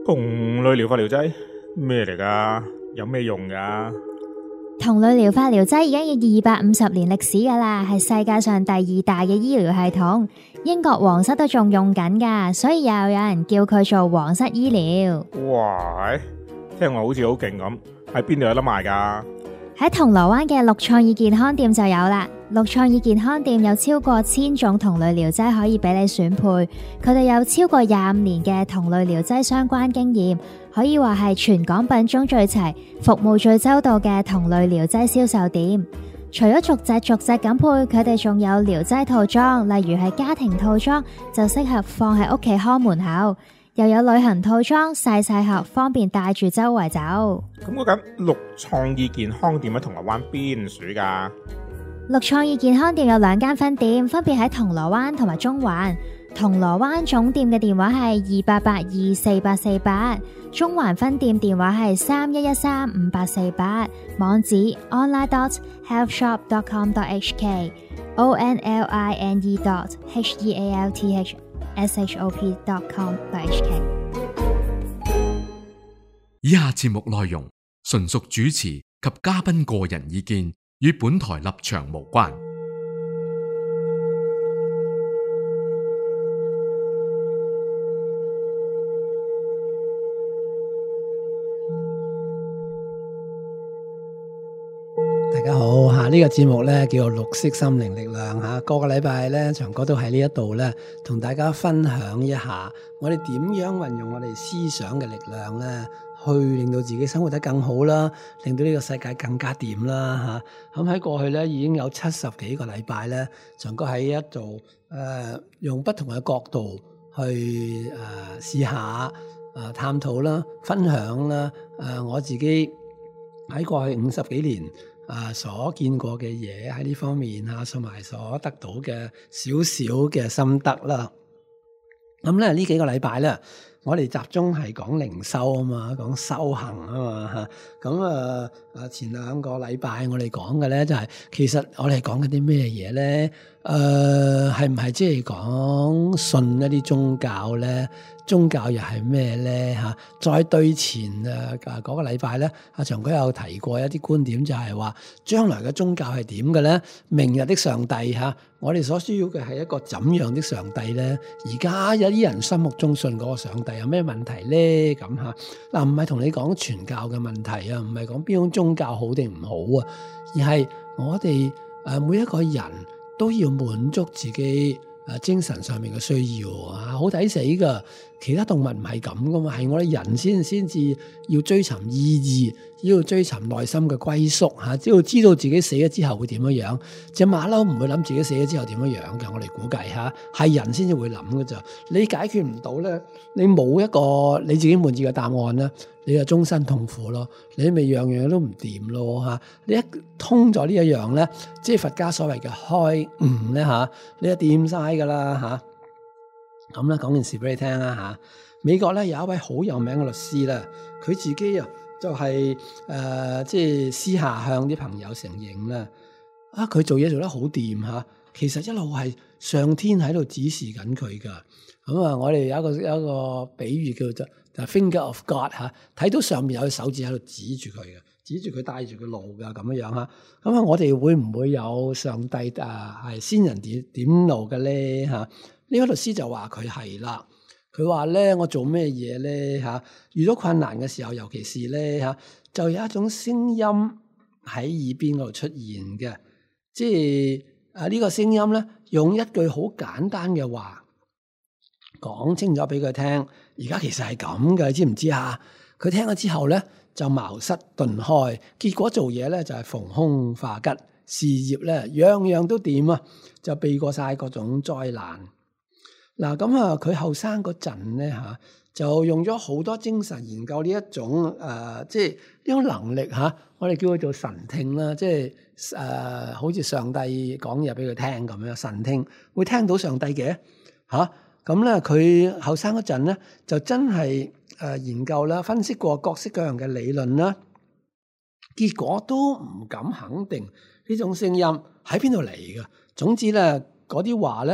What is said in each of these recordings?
同類療法療劑咩嚟㗎？有咩用㗎？ 同類療法療劑已經有250年歷史㗎啦，係世界上第2大嘅醫療系統。英國皇室都仲用緊㗎，所以又有人叫佢做皇室醫療。 哇，聽落好似好勁咁，喺邊度有得賣㗎？ 喺銅鑼灣嘅綠創意健康店就有啦。綠創意健康店有超過1000種同類療劑可以俾你選配，佢哋有超過25年嘅同類療劑相關經驗，可以話係全港品種最齊、服務最周到嘅同類療劑銷售店。除咗逐隻咁配，佢哋仲有療劑套裝，例如係家庭套裝，就適合放喺屋企看門口。又有旅行套裝，細盒，方便帶住周圍走。 咁嗰間綠創意健康店喺銅鑼灣邊處㗎？ 綠創意健康店有2間分店，分別喺銅鑼灣同埋中環。銅鑼灣總店嘅電話係28824848，中環分店電話係31135848，網址 online.healthshop.com.hk online.healthshop.com.hk。 以下節目內容純屬主持及嘉賓個人意見，與本台立場無關。 大家好吓，呢個節目咧叫做綠色心靈力量吓，個禮拜咧長哥都喺呢一度咧，同大家分享一下我哋點樣運用我哋思想嘅力量咧，去令到自己生活得更好啦，令到呢個世界更加掂啦吓。咁喺過去咧已經有70幾個禮拜咧，長哥喺一度用不同嘅角度去試下探討啦、分享啦，我自己喺過去50幾年所見過嘅嘢喺呢方面同埋所得到嘅少少嘅心得啦。咁咧呢幾個禮拜咧，我哋集中係講靈修啊嘛，講修行啊嘛吓。咁前2個禮拜我哋講嘅咧就係，其實我哋講緊啲咩嘢咧？係唔係即係講信一啲宗教咧？宗教又係咩咧？吓，再對前嗰個禮拜咧，阿長哥有提過一啲觀點，就係話將來嘅宗教係點嘅咧？明日的上帝吓，我哋所需要嘅係一個怎樣的上帝咧？而家有啲人心目中信嗰個上帝有咩問題咧？咁吓嗱，唔係同你講傳教嘅問題啊，唔係講邊種宗教好定唔好啊，而係我哋每一個人都要滿足自己精神上面嘅需要啊，好抵死噶。其他動物唔係咁噶嘛，係我哋人先至要追尋意義，要追尋內心嘅歸宿吓，只要知道自己死咗之後會點樣樣。隻馬騮唔會諗自己死咗之後點樣樣嘅，我哋估計吓，係人先至會諗噶咋。你解決唔到咧，你冇一個你自己滿意嘅答案咧，你就終身痛苦咯，你咪樣樣都唔掂咯吓。你一通咗呢一樣咧，即係佛家所謂嘅開悟咧吓，你就掂晒噶啦吓。咁咧講件事俾你聽啦吓，美國咧有一位好有名嘅律師啦，佢自己就係即係私下向啲朋友承認啦，佢做嘢做得好掂吓，其實一路係上天喺度指示緊佢噶。咁我哋有一個比喻叫做 The Finger of God 吓，睇到上面有隻手指喺度指住佢嘅，指住佢帶住佢路噶咁樣吓。咁我哋會唔會有上帝係先人點路嘅咧吓？呢位律師就話佢係啦，佢話咧我做咩嘢咧吓？遇到困難嘅時候，尤其是咧吓，就有一種聲音喺耳邊嗰度出現嘅，即係呢個聲音咧，用一句好簡單嘅話講清楚俾佢聽。而家其實係咁嘅，你知唔知啊？佢聽咗之後咧，就茅塞頓開，結果做嘢咧就係逢凶化吉，事業咧樣樣都掂啊，就避過晒各種災難。嗱咁佢後生嗰陣咧吓，就用咗好多精神研究呢一種即係呢種能力吓，我哋叫佢做神聽啦，即係好似上帝講嘢俾佢聽咁樣，神聽會聽到上帝嘅吓。咁咧佢後生嗰陣咧就真係研究啦，分析過各式各樣嘅理論啦，結果都唔敢肯定呢種聲音喺邊度嚟嘅。總之咧嗰啲話咧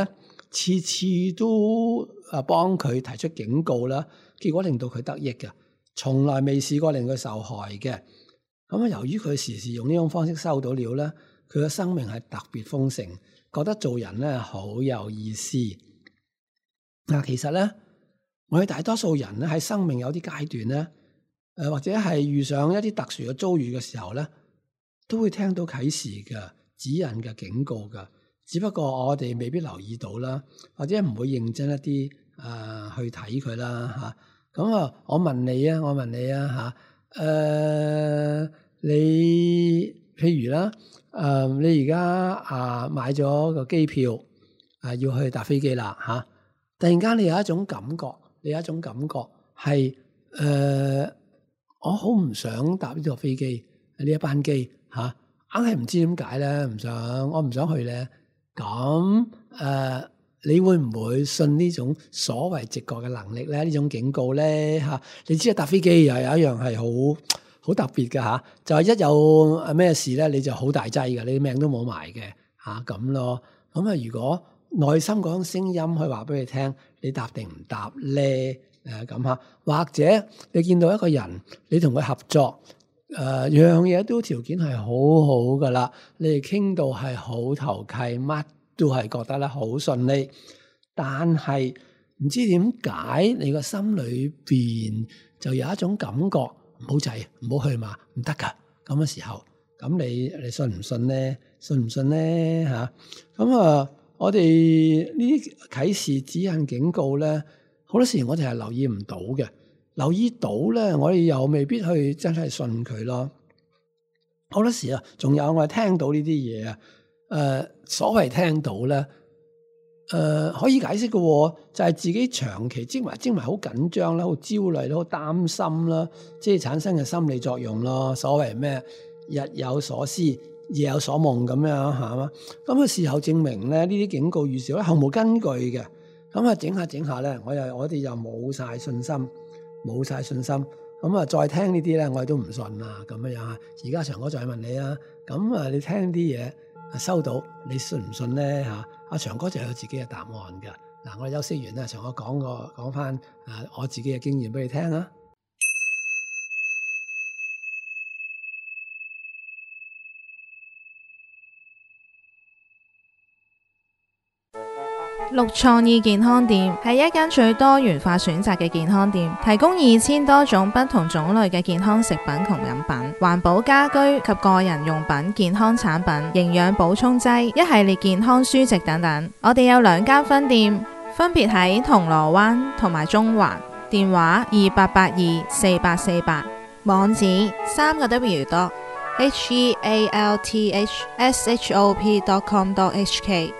次次都幫佢提出警告啦，結果令到佢得益嘅，從來未試過令佢受害嘅。咁由於佢時時用呢種方式收到料咧，佢嘅生命係特別豐盛，覺得做人咧好有意思。其實咧，我哋大多數人咧喺生命有啲階段咧，或者係遇上一啲特殊嘅遭遇嘅時候咧，都會聽到啟示嘅、指引嘅、警告嘅，只不過我哋未必留意到啦，或者唔會認真一啲去睇佢啦嚇。咁我問你啊你譬如啦，你而家買咗個機票要去搭飛機啦嚇，突然間你有一種感覺係我好唔想搭呢個飛機，呢一班機嚇，硬係唔知點解咧，我唔想去咧。咁你會唔會信呢種所謂直覺嘅能力咧？呢種警告咧嚇，你知搭飛機又有一樣係好特別嘅嚇，就係一有咩事咧，你就好大劑嘅，你命都冇埋嘅嚇咁咯。咁如果內心嗰種聲音去話俾你聽，你答定唔答咧？咁嚇，或者你見到一個人，你同佢合作，樣嘢都條件係好好噶啦，你哋傾到係好投契，乜都係覺得咧好順利，但係唔知點解你個心裏邊就有一種感覺，唔好制，唔好去嘛，唔得噶。咁嘅時候，咁你信唔信咧？信唔信咧？嚇咁我哋呢啲啟示、指引、警告咧，好多時我哋係留意唔到嘅。留意到咧，我哋又未必去真係信佢咯。好多時仲有我哋聽到呢啲嘢所謂聽到咧，可以解釋嘅就係自己長期積埋好緊張啦，好焦慮啦，好擔心啦，即係產生嘅心理作用咯。所謂咩日有所思，夜有所夢咁樣係嘛？咁事後證明咧，呢啲警告預兆咧毫無根據嘅。咁整下咧，我哋又冇晒信心。咁再聽呢啲咧，我哋都唔信啦，咁樣啊。而家長哥再問你啊，咁你聽啲嘢收到，你信唔信咧嚇？阿長哥就有自己嘅答案㗎。嗱，我哋休息完啦，長哥講翻我自己嘅經驗俾你聽啊。 綠創意健康店係一間最多元化選擇嘅健康店，提供2000多種不同種類嘅健康食品同飲品、環保家居及個人用品、健康產品、營養補充劑、一系列健康書籍等等。我哋有2間分店，分別喺銅鑼灣同埋中環，電話28824848，網址3個WDOT.HEALTHSHOP.com.HK。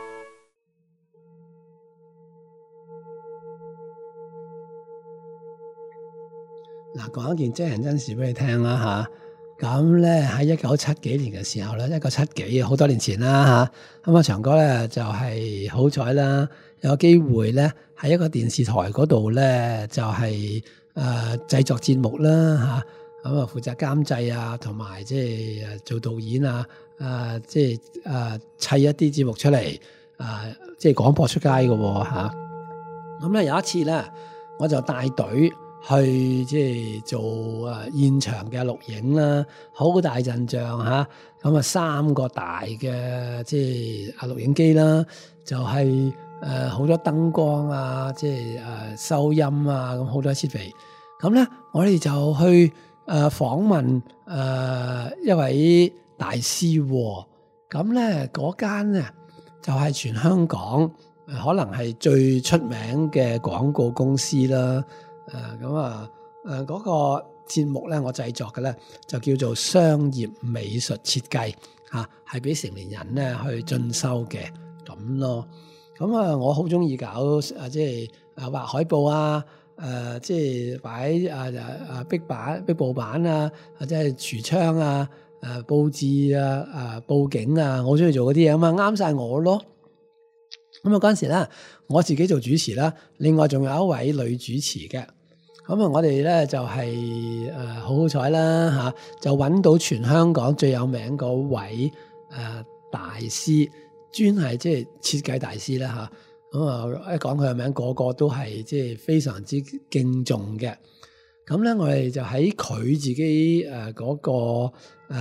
嗱，講一件真人真事俾你聽啦嚇。咁咧喺1970幾年嘅時候咧，1970幾好多年前啦嚇。咁長哥咧就係好彩啦，有機會咧喺一個電視台嗰度咧就係製作節目啦嚇。咁負責監製啊，同埋即係做導演啊，即係砌一啲節目出嚟，即係廣播出街嘅喎嚇。咁咧有一次咧，我就帶隊去即係做現場嘅錄影啦，好大陣仗嚇。咁3個大嘅即係錄影機啦，就係好多燈光啊，即係收音啊，咁好多設備。咁咧我哋就去訪問一位大師喎。咁咧嗰間咧就係全香港可能係最出名嘅廣告公司啦。嗰個節目咧，我製作嘅咧就叫做商業美術設計嚇，係俾成年人咧去進修嘅咁咯。我好中意搞即係畫海報啊，即係擺壁布板啊，或者係櫥窗啊，佈置啊，佈景啊，我好中意做嗰啲嘢啊嘛，啱晒我咯。嗰陣時咧，我自己做主持啦，另外仲有一位女主持嘅。我哋咧就係好彩啦嚇，就揾到全香港最有名嗰位大師，專係即係設計大師啦咁啊，一講佢嘅名，個個都係即係非常之敬重嘅。咁咧，我哋就喺佢自己嗰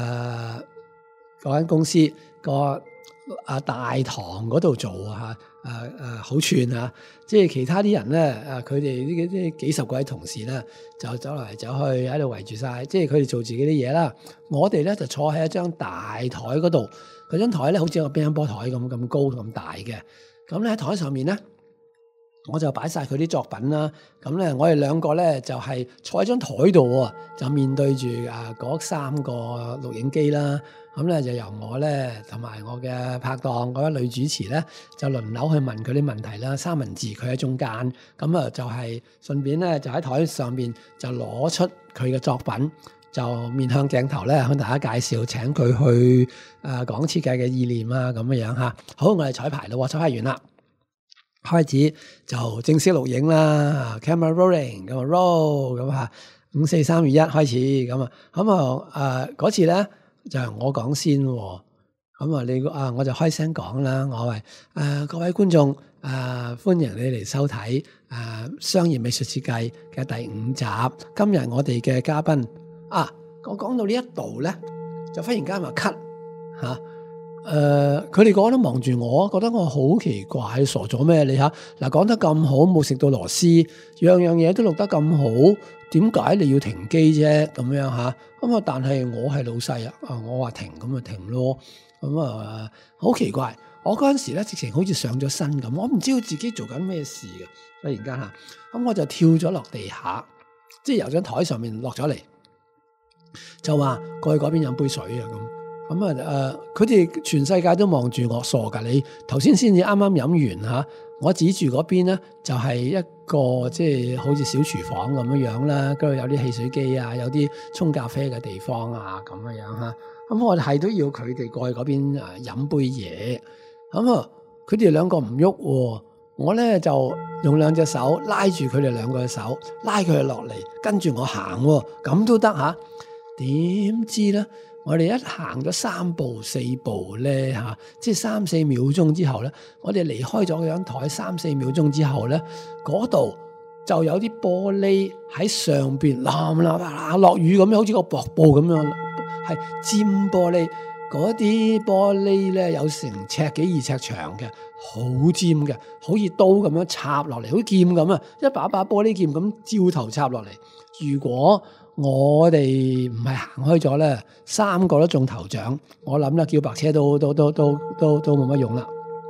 間公司個大堂嗰度做啊，好串啊！即係其他啲人咧，佢哋呢啲幾十位同事咧，就走嚟走去喺度圍住晒，即係佢哋做自己啲嘢啦。我哋咧就坐喺一張大台嗰度，嗰張台咧好似個乒乓波台咁高咁大嘅。咁咧喺台上面咧，我就擺晒佢啲作品啦。咁咧，我哋兩個咧就係坐喺張台度喎，就面對住嗰3個錄影機啦。咁咧就由我咧同埋我嘅拍檔嗰位女主持咧，就輪流去問佢啲問題啦。三文治佢喺中間，咁啊就係順便咧就喺台上面就攞出佢嘅作品，就面向鏡頭咧向大家介紹，請佢去講設計嘅意念啊咁樣嚇。好，我哋彩排咯，彩排完啦，開始就正式錄影啦。Camera rolling 咁啊 roll 咁嚇，5、4、3、2、1開始咁啊。咁嗰次咧就係我講先喎。咁我就開聲講啦。我話各位觀眾歡迎你嚟收睇商業美術設計嘅第5集。今日我哋嘅嘉賓我講到呢一度咧，就忽然間話 cut 嚇。佢哋個個都望住我，覺得我好奇怪，傻咗咩？你嚇嗱講得咁好，冇食到螺絲，樣樣嘢都錄得咁好，點解你要停機啫？咁樣嚇咁但係我係老細我話停咁就停咯。咁好奇怪，我嗰陣時咧直情好似上咗身咁，我唔知道自己做緊咩事嘅。忽然間嚇，咁我就跳咗落地下，即係由張台上面落咗嚟，就話過去嗰邊飲杯水啊咁。佢哋全世界都望住我，傻㗎你！頭先先至啱啱飲完嚇，我指住嗰邊咧就係一個即係好似小廚房咁樣啦，嗰度有啲汽水機啊，有啲沖咖啡嘅地方啊咁樣嚇。咁我係都要佢哋過去嗰邊飲杯嘢。佢哋兩個唔喐喎，我咧就用2隻手拉住佢哋兩個嘅手，拉佢哋落嚟，跟住我行喎，咁都得嚇。點知咧？我哋一行咗3步4步咧即係3、4秒鐘之後咧，我哋離開咗嗰張台3、4秒鐘之後咧，嗰度就有啲玻璃喺上邊落雨咁樣，好似個瀑布咁樣，係尖玻璃。嗰啲玻璃咧有成1.2尺長嘅，好尖嘅，好似刀咁樣插落嚟，好似劍咁啊！一把把玻璃劍咁照頭插落嚟。如果我哋唔係行開咗咧，3個都中頭獎，我諗啦，叫白車都冇乜用啦。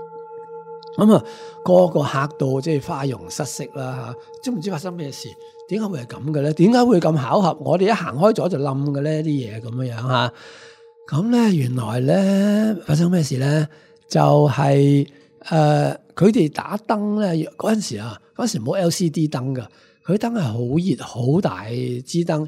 個個嚇到即係花容失色啦嚇，唔知發生咩事？點解會係咁嘅咧？點解會咁巧合？我哋一行開咗就冧嘅咧啲嘢咁樣嚇。咁咧原來咧發生咩事咧？就係佢哋打燈咧嗰陣時冇 LCD 燈噶。佢燈係好熱，好大支燈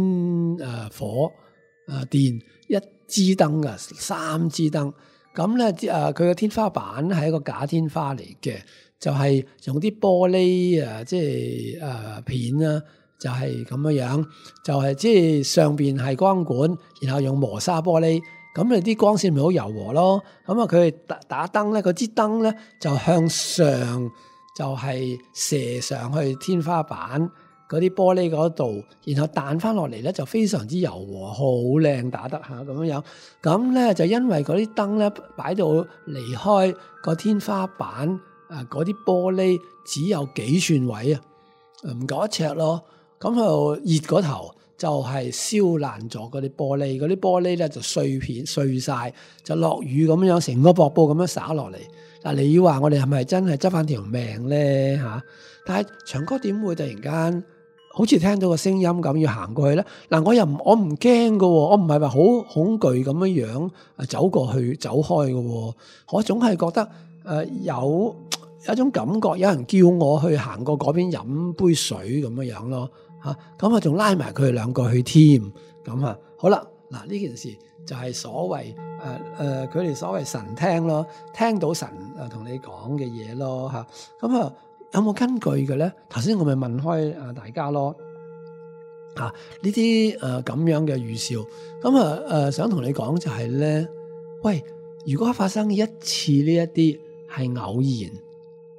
，1000火電一支燈噶，3支燈。咁咧佢嘅天花板係一個假天花嚟嘅，就係用啲玻璃即係片啦，就係咁樣，就係即係上邊係光管，然後用磨砂玻璃，咁你啲光線咪好柔和咯。咁佢打燈咧，嗰支燈咧就向上。就係射上去天花板嗰啲玻璃嗰度，然後彈翻落嚟咧就非常之柔和，好靚打得下咁樣。咁咧就因為嗰啲燈咧擺到離開個天花板嗰啲玻璃只有幾寸位唔夠1尺咯。咁就熱嗰頭就係燒爛咗嗰啲玻璃，嗰啲玻璃咧就碎片碎晒，就落雨咁樣成個瀑布咁樣灑落嚟。嗱，你話我哋係咪真係執翻條命咧嚇？但係長哥點會突然間好似聽到個聲音咁要行過去咧？嗱，我唔驚㗎喎，我唔係話好恐懼咁樣走過去走開㗎喎，我總係覺得有一種感覺，有人叫我去行過嗰邊飲杯水咁樣咯嚇，咁啊仲拉埋佢哋兩個去添，咁啊好啦，嗱呢件事。就係所謂佢哋所謂神聽咯，聽到神同你講嘅嘢咯嚇。咁有冇根據嘅咧？頭先我咪問開大家咯呢啲咁樣嘅預兆。咁想同你講就係咧，喂，如果發生一次呢一啲係偶然，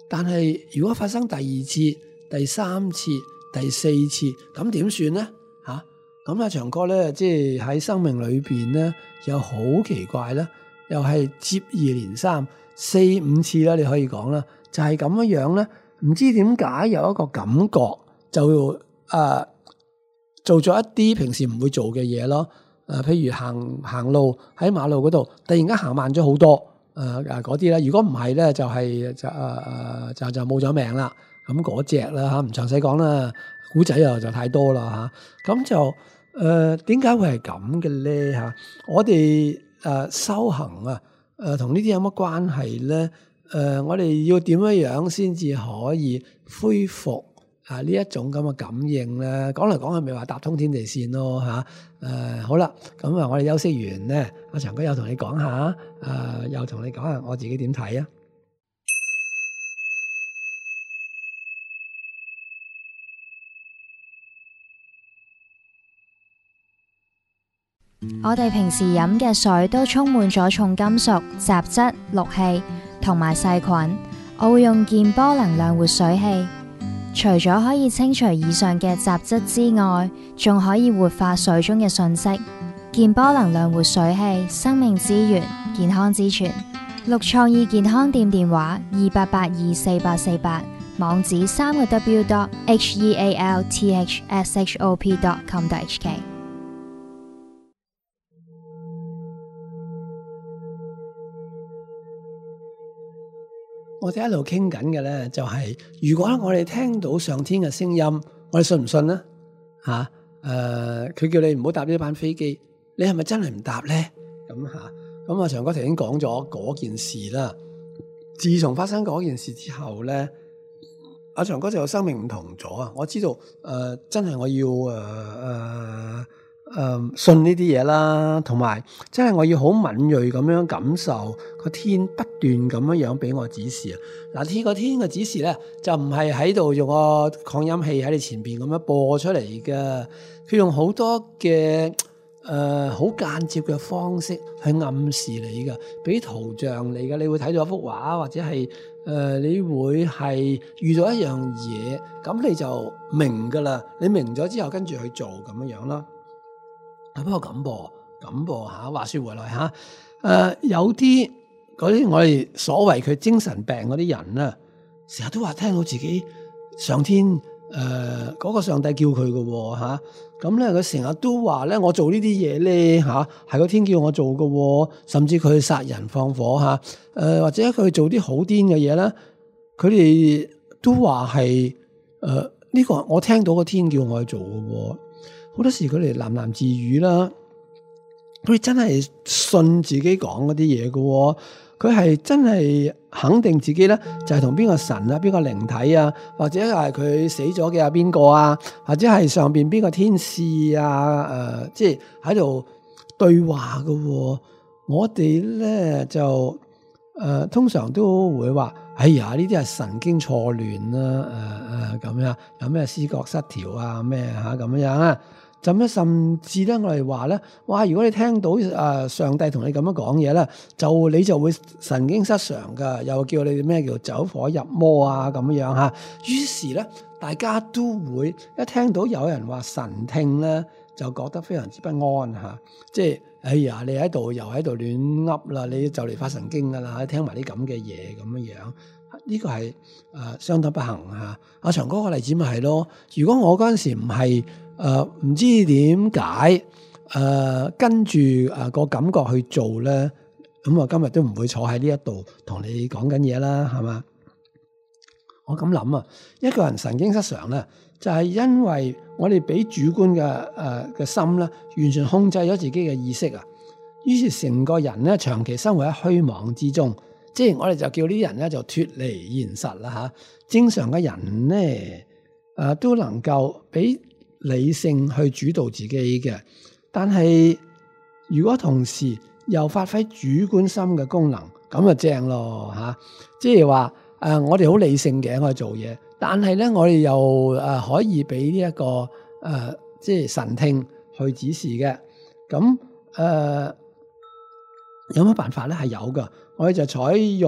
但係如果發生第二次、第三次、第四次，咁點算呢？咁阿長哥咧，即係喺生命裏邊咧，又好奇怪啦，又係接二連三4、5次啦，你可以講啦，就係咁樣咧，唔知點解有一個感覺就做咗一啲平時唔會做嘅嘢咯。譬如行路喺馬路嗰度，突然間行慢咗好多，嗰啲咧，如果唔係咧，就冇咗命啦。咁嗰隻啦嚇，唔詳細講啦，古仔就太多啦嚇。咁就點解會係咁嘅咧嚇？我哋修行啊，同呢啲有乜關係咧？我哋要點樣先至可以恢復呢一種咁嘅感應咧？講嚟講去咪話搭通天地線咯嚇。好啦，咁我哋休息完咧，阿長哥又同你講下，又同你講下我自己點睇啊。 我哋平時飲嘅水都充滿咗重金屬、雜質、氯氣同埋細菌。我會用健波能量活水器，除咗可以清除以上嘅雜質之外，仲可以活化水中嘅訊息。健波能量活水器，生命之源，健康之泉。綠創意健康店電話28824848，網址3w.healthshop.com.hk。 我哋一路傾緊嘅咧，就係如果我哋聽到上天嘅聲音，我哋信唔信呢？佢叫你唔好搭呢班飛機，你係咪真係唔搭咧？咁長哥頭先講咗嗰件事啦。自從發生嗰件事之後咧，阿長哥就生命唔同咗啊！我知道真係我要信呢啲嘢啦，同埋真係我要好敏銳咁樣感受個天不斷咁樣俾我指示啊！嗱，呢個天嘅指示咧，就唔係喺度用個擴音器喺你前邊咁樣播出嚟嘅，佢用好多嘅好間接嘅方式去暗示你嘅，俾圖像你嘅，你會睇到一幅畫，或者係你會係遇到一樣嘢，咁你就明噶啦，你明咗之後跟住去做咁樣啦。不過咁噃嚇，話說回來嚇，有啲嗰啲我哋所謂佢精神病嗰啲人咧，成日都話聽到自己上天嗰個上帝叫佢嘅喎嚇，咁咧佢成日都話咧，我做呢啲嘢咧嚇，係個天叫我做嘅喎，甚至佢殺人放火嚇，或者佢做啲好癲嘅嘢咧，佢哋都話係呢個我聽到個天叫我去做嘅喎。好多時佢哋喃喃自語啦，佢哋真係信自己講嗰啲嘢嘅，佢係真係肯定自己咧就係同邊個神啊、邊個靈體啊，或者係佢死咗嘅邊個啊，或者係上邊邊個天使啊，即係喺度對話嘅。我哋咧就通常都會話，哎呀呢啲係神經錯亂啦，咁樣有咩思覺失調啊咩吓咁樣啊。甚至咧，我哋話咧，哇！如果你聽到上帝同你咁樣講嘢咧，你就會神經失常噶，又叫你咩叫走火入魔啊咁樣嚇。於是咧，大家都會一聽到有人話神聽咧，就覺得非常之不安嚇。即係哎呀，你喺度又喺度亂噏啦，你就嚟發神經噶啦，聽埋啲咁嘅嘢咁樣。呢個係相當不幸嚇。阿長哥個例子咪係咯，如果我嗰陣時唔係唔知點解跟住個感覺去做咧，咁我今日都唔會坐喺呢一度同你講緊嘢啦，係嘛？我咁諗啊，一個人神經失常咧，就係因為我哋俾主觀嘅心咧，完全控制咗自己嘅意識啊，於是成個人咧長期生活喺虛妄之中，即係我哋就叫呢啲人咧就脫離現實啦嚇。正常嘅人咧都能夠俾理性去主導自己嘅，但係如果同時又發揮主觀心嘅功能，咁就正咯嚇。即係話我哋好理性嘅我哋做嘢，但係咧我哋又可以俾呢一個即係神聽去指示嘅。咁有乜辦法咧？係有噶，我哋就採用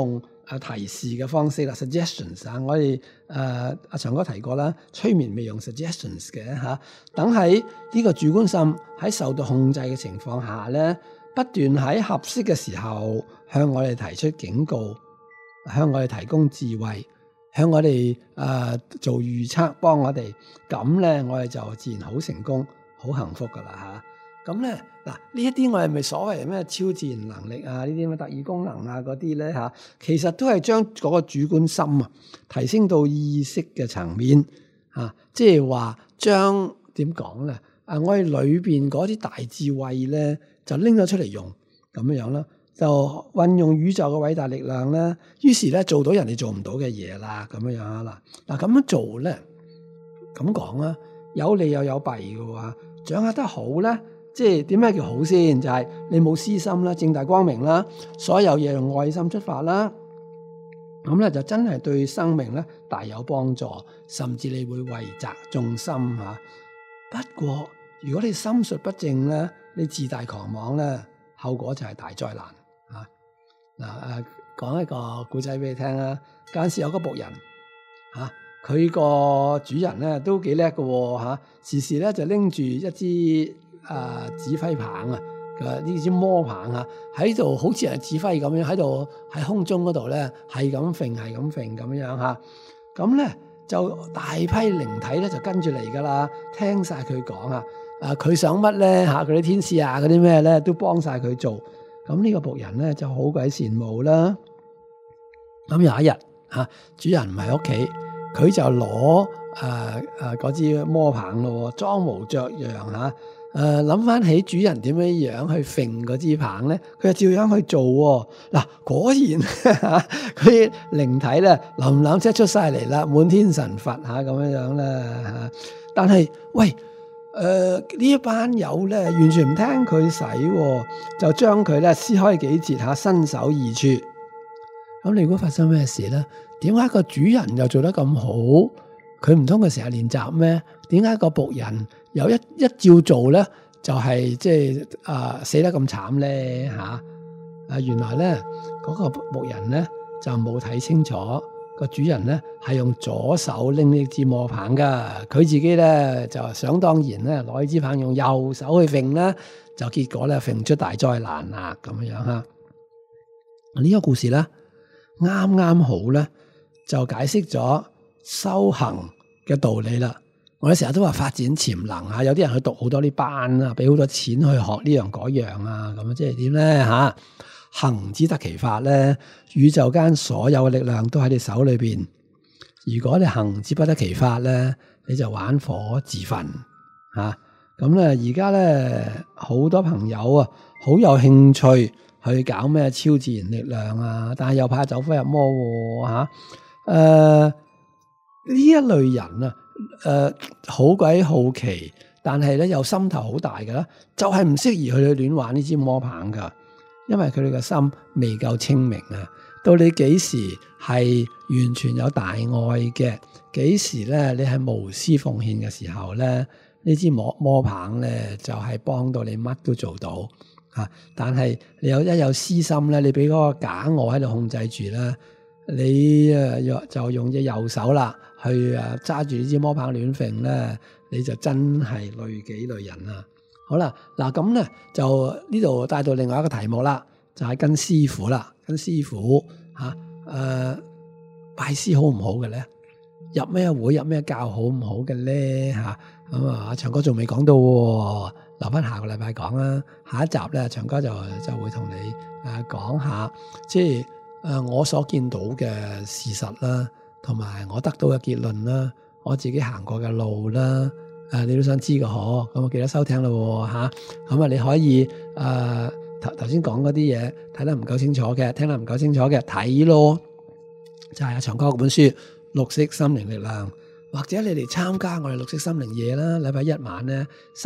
提示嘅方式啦 ，suggestions 啊，我哋阿長哥提過啦，催眠未用 suggestions 嘅嚇，等喺呢個主觀心喺受到控制嘅情況下咧，不斷喺合適嘅時候向我哋提出警告，向我哋提供智慧，向我哋做預測，幫我哋，咁咧我哋就自然好成功、好幸福噶啦嚇。咁咧嗱，呢一啲我哋咪所謂咩超自然能力啊，呢啲咩特異功能啊嗰啲咧嚇，其實都係將嗰個主觀心提升到意識嘅層面啊，即係話將點講咧？我哋裏邊嗰啲大智慧咧，就拎咗出嚟用咁樣啦，就運用宇宙嘅偉大力量咧，於是咧做到人哋做唔到嘅嘢啦，咁樣啊嗱咁樣做咧，咁講啦，有利又有弊嘅喎，掌握得好咧。即係點咩叫好先？就係你冇私心啦，正大光明啦，所有嘢用愛心出發啦，咁咧就真係對生命咧大有幫助，甚至你會惠澤眾心嚇。不過如果你心術不正咧，你自大狂妄咧，後果就係大災難嚇。嗱講一個故仔俾你聽啦。嗰陣時有個僕人嚇，佢個主人咧都幾叻嘅喎嚇，時時咧就拎住一支指揮棒啊，呢支魔棒啊，喺度好似係指揮咁樣，喺度喺空中嗰度咧係咁揈，係咁揈咁樣嚇。咁咧就大批靈體咧就跟住嚟噶啦，聽晒佢講啊，佢想乜咧嚇，佢啲天使啊嗰啲咩咧都幫晒佢做。咁呢個僕人咧就好鬼羨慕啦。咁有一日嚇，主人唔喺屋企，佢就攞嗰支魔棒咯，裝模作樣嚇。諗翻起主人點樣去揈嗰支棒咧，佢就照樣去做喎。嗱，果然佢靈體咧林林即出晒嚟啦，滿天神佛咁樣啦嚇。但係喂，呢一班友咧完全唔聽佢使，就將佢咧撕開幾截嚇，身首異處。咁你估發生咩事咧？點解個主人又做得咁好？佢唔通佢成日練習咩？點解個僕人有一照做咧，就係即係死得咁慘咧嚇？原來咧嗰個僕人咧就冇睇清楚，個主人咧係用左手拎呢支魔棒噶，佢自己咧就想當然咧攞呢支棒用右手去揈咧，就結果咧揈出大災難啦咁樣嚇。呢個故事咧啱啱好咧就解釋咗修行嘅道理啦。我哋成日都話發展潛能啊，有啲人去讀好多啲班啊，俾好多錢去學呢樣嗰樣啊，咁即係點咧嚇？行之得其法咧，宇宙間所有嘅力量都喺你手裏邊。如果你行之不得其法咧，你就玩火自焚嚇。咁咧而家咧好多朋友啊，好有興趣去搞咩超自然力量啊，但係又怕走火入魔嚇。呢一類人啊。好鬼好奇，但係咧又心頭好大嘅啦，就係唔適宜去亂玩呢支魔棒噶，因為佢哋嘅心未夠清明啊。到你幾時係完全有大愛嘅，幾時咧你係無私奉獻嘅時候咧，呢支魔棒咧就係幫到你乜都做到啊。但係你有私心咧，你俾嗰個假我喺度控制住咧，你就用隻右手啦。去揸住呢支魔棒亂揈咧，你就真係累己累人啦。好啦，嗱咁咧就呢度帶到另外一個題目啦，就係跟師傅啦，跟師傅嚇拜師好唔好嘅咧？入咩會入咩教好唔好嘅咧嚇？咁阿長哥仲未講到喎，留翻下個禮拜講啦。下一集咧，長哥就會同你講下，即係我所見到嘅事實啦。同埋我得到嘅結論啦，我自己行過嘅路啦，你都想知嘅嗬，咁我記得收聽咯嚇，咁你可以頭先講嗰啲嘢睇得唔夠清楚嘅，聽得唔夠清楚嘅睇咯，就係阿長哥嗰本書《綠色心靈力量》，或者你嚟參加我哋綠色心靈夜啦，禮拜一晚咧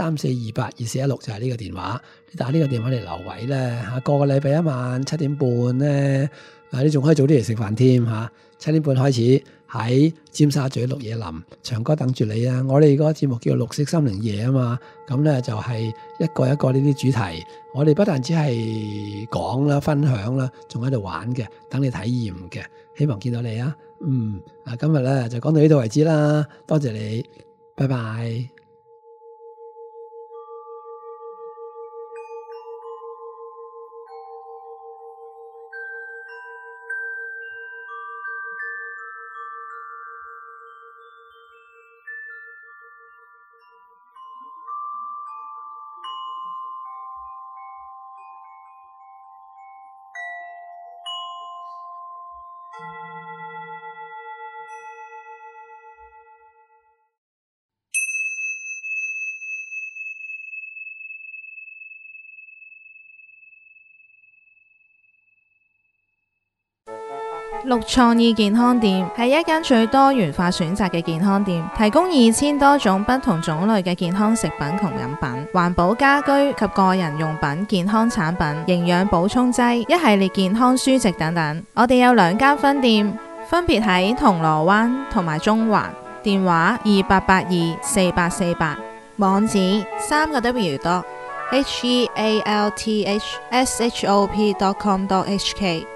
34282416就係呢個電話，你打呢個電話嚟留位咧嚇，個禮拜一晚7點半咧，你仲可以早啲嚟食飯添嚇。7點半開始， 喺尖沙咀綠野林長哥等住你啊！我哋個節目叫綠色心靈夜啊嘛，咁咧就係一個一個呢啲主題，我哋不但只係講啦、分享啦，仲喺度玩嘅，等你體驗嘅，希望見到你啊！今日咧就講到呢度為止啦，多謝你，拜拜。 綠創意健康店係一間最多元化選擇嘅健康店，提供2000多種不同種類嘅健康食品同飲品、環保家居及個人用品、健康產品、營養補充劑、一系列健康書籍等等。我哋有2間分店，分別喺銅鑼灣同埋中環，電話28824848，網址3W.healthshop.com.hk。